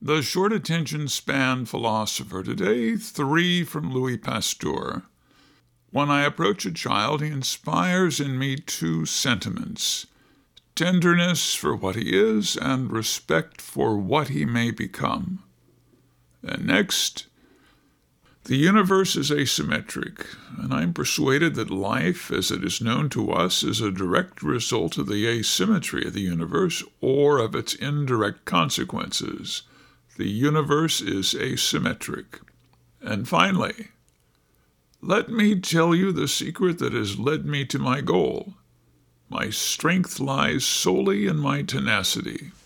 The short attention span philosopher today, 3 from Louis Pasteur. When I approach a child, he inspires in me 2 sentiments: tenderness for what he is and respect for what he may become. And next, the universe is asymmetric, and I am persuaded that life, as it is known to us, is a direct result of the asymmetry of the universe or of its indirect consequences. The universe is asymmetric. And finally, let me tell you the secret that has led me to my goal. My strength lies solely in my tenacity.